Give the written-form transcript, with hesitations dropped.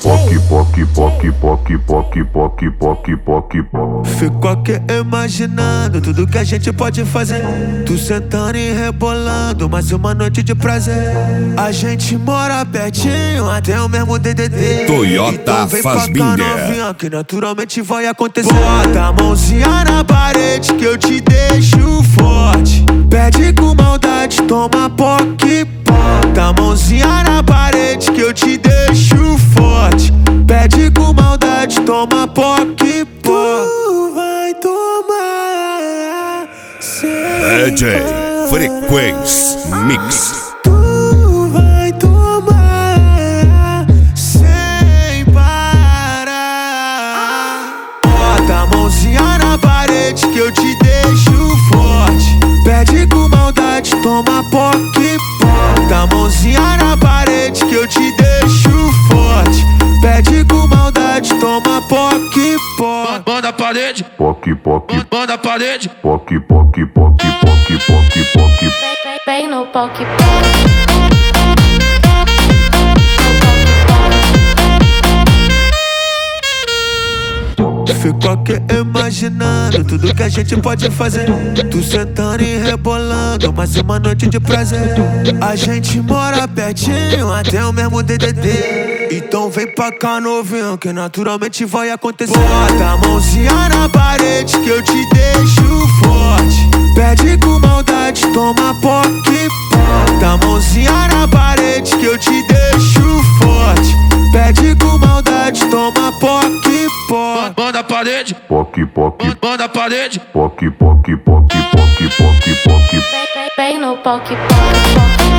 Poc, poc, poc, poc, poc, poc, poc, poc, poc. Fico aqui imaginando tudo que a gente pode fazer. Tu sentando e rebolando, mais uma noite de prazer. A gente mora pertinho, até o mesmo DDD. Toyota então vem Fassbinder. pra cá, novinha, que naturalmente vai acontecer. Bota a mãozinha na parede que eu te deixo forte. Pede com maldade, toma POC. Bota a mãozinha na parede que eu te deixo forte. Pede com maldade, toma POC. Tu vai tomar DJ Frequência Mix. Tu vai tomar sem parar. Bota a mãozinha na parede que eu te deixo forte. Pede com maldade, toma POC. Bota a mãozinha na parede que eu te deixo forte. Pede com maldade, toma POC. Banda a parede, Poc, poc, banda a parede. poc, poc, poc, poc, poc, poc. Vem no POC. Fico aqui imaginando tudo que a gente pode fazer. Tu sentando e rebolando, mais uma noite de prazer. A gente mora pertinho, até o mesmo DDD. Então vem pra cá, novinho, que naturalmente vai acontecer. Bota a mãozinha na parede que eu te deixo forte. Pede com maldade, toma POC. Bota a mãozinha na parede que eu te deixo forte. Pede com maldade, toma POC. Banda a parede, Poc, poc, banda a parede. poc, poc, poc, poc, poc, poc. Vem no POC.